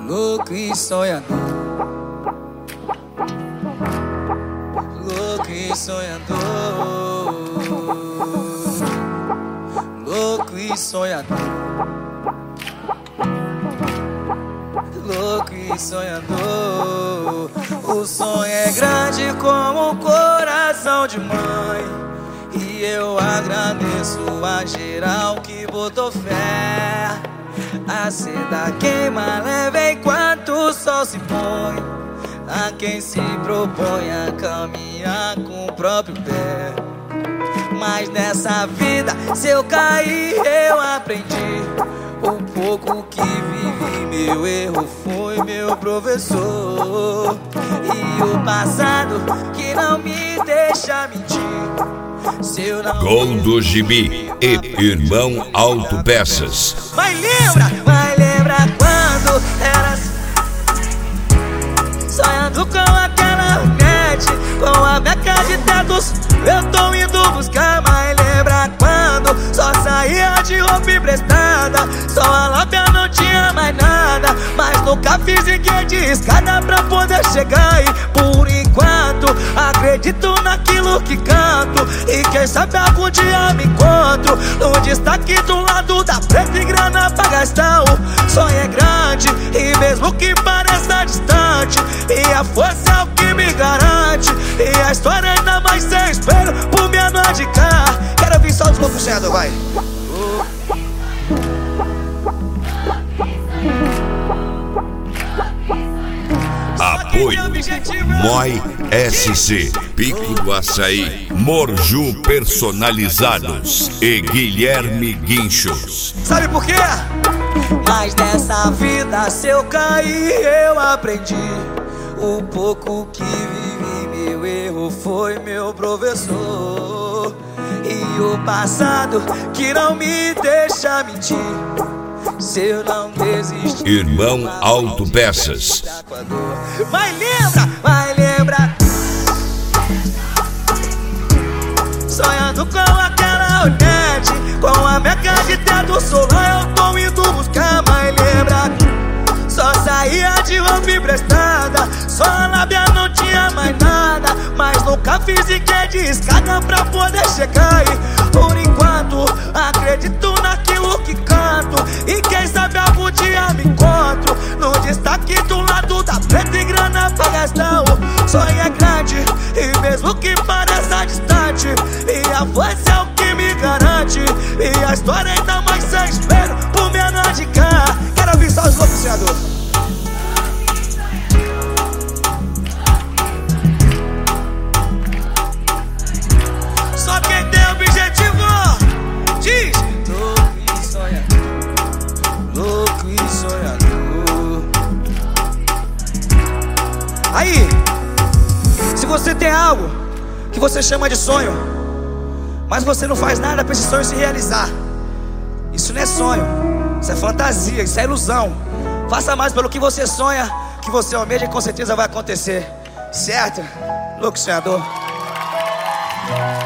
louco e sonhador, louco e sonhador, louco e sonhador, louco e sonhador. O sonho é grande como um coração de mãe, e eu agradeço a geral que botou fé. A seda queima leve enquanto o sol se põe, a quem se propõe a caminhar com o próprio pé. Mas nessa vida, se eu cair, eu aprendi. O pouco que vivi, meu erro foi meu professor. E o passado que não me deixa mentir. Gol do Gibi e Irmão Autopeças. Mas lembra quando era sonhando com aquela net, com a beca de tetos, eu tô indo buscar. Mas lembra quando só saía de roupa emprestada, só a lábia não tinha mais nada, mas nunca fiz ninguém de escada pra poder chegar. E por enquanto acredito naquilo que canto, e quem sabe algum dia me encontro no destaque do lado da preta e grana pra gastar. O sonho é grande e mesmo que pareça distante, e a força é o que me garante, e a história ainda mais sem espelho por menor de cá. Quero ouvir só os loucos sonhador, vai. Apoio Moi SC, Pico do Açaí, Morju Personalizados e Guilherme Guinchos. Sabe por quê? Mas nessa vida, se eu cair, eu aprendi. O pouco que vivi, meu erro foi meu professor. E o passado que não me deixa mentir. Se eu não desistir, Irmão Autopeças. Mas lembra sonhando com aquela net, com a meca de teto solar, eu tô indo buscar. Mas lembra, só saía de roupa emprestada, só a lábia não tinha mais nada, mas nunca fiz sequer de escada pra poder chegar. E por enquanto acredito naquilo que canto, e quem sabe algum dia me encontro no destaque do lado da preta e grana pra gastar. O sonho é grande e mesmo que pareça distante, e a força é o que me garante, e a história ainda mais sem espelho por menor de cá. Quero ouvir só os loucos sonhador. Só quem tem objetivo diz: louco e sonhador, louco e sonhador. Aí, se você tem algo que você chama de sonho, mas você não faz nada pra esse sonho se realizar, isso não é sonho, isso é fantasia, isso é ilusão. Faça mais pelo que você sonha, que você almeja, e com certeza vai acontecer. Certo? Louco sonhador.